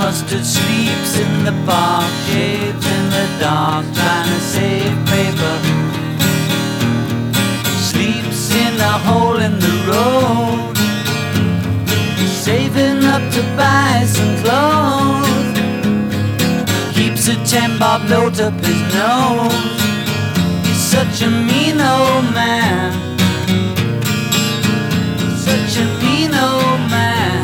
Mustard sleeps in the park, shaves in the dark, trying to save paper. Sleeps in a hole in the road, saving up to buy some clothes. Keeps a 10-bob note up his nose. He's such a mean old man, such a mean old man.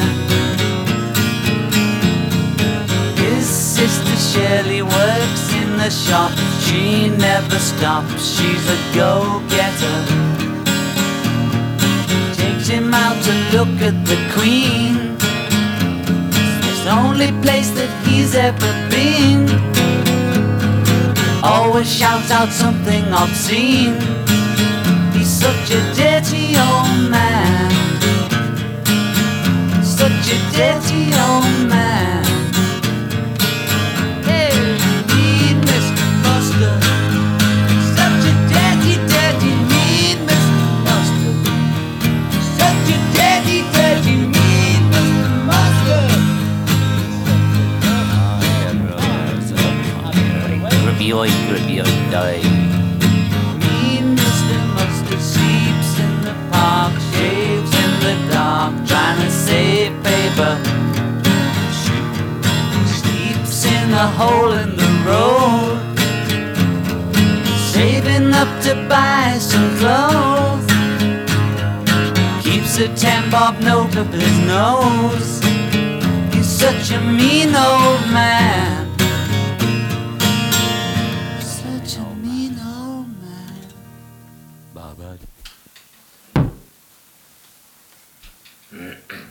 His sister Shirley works in the shop. She never stops, she's a go-getter. Takes him out to look at the Queen. It's the only place that he's ever been. Always shouts out something obscene. He's such a dirty old man, such a dirty old man. Hey, mean Mr. Mustard, such a dirty, dirty, mean Mr. Mustard, such a dirty, dirty, mean Mr. Mustard. Grippy oi, die. Mean Mr. Mustard sleeps in the park, shaves in the dark, trying to save paper. Sleeps in a hole in the road, saving up to buy some clothes. Keeps a 10-bob note up his nose. He's such a mean old man, such a mean old man. Bye bye.